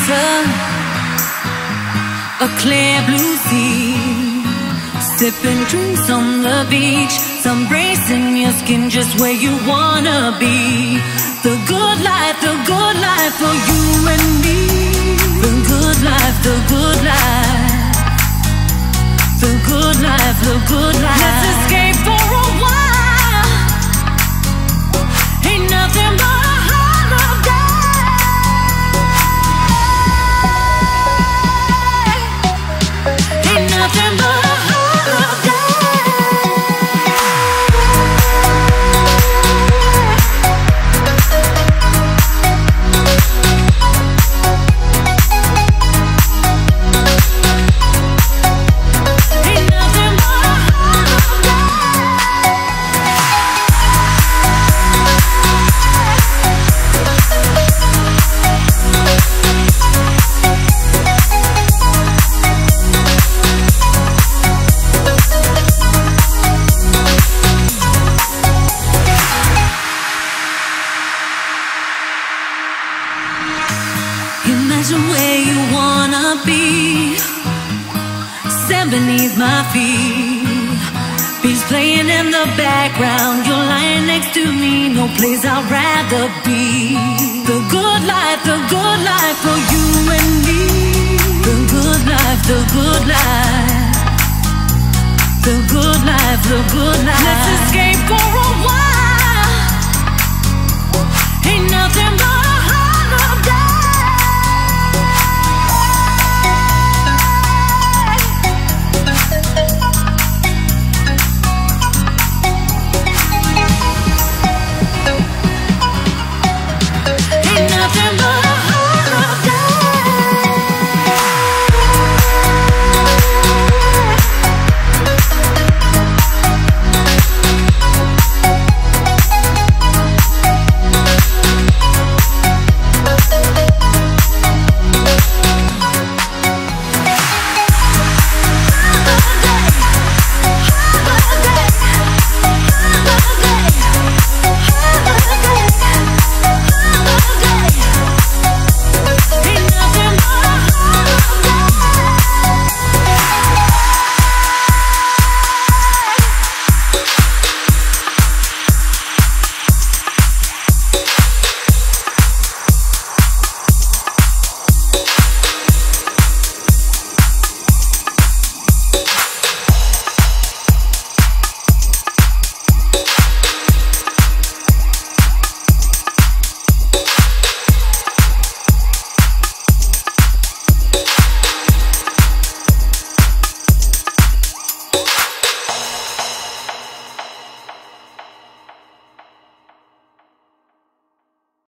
sun, a clear blue sea, sipping drinks on the beach, sunbracing your skin just where you wanna be. The good life for you and me. The good life, the good life. The good life, the good life. Let's escape for a while. Ain't nothing but a holiday. Ain't nothing but a holiday. Imagine where you wanna be, sand beneath my feet, beats playing in the background. You're lying next to me, no place I'd rather be. The good life for you and me. The good life, the good life. The good life, the good life. Let's escape for a while.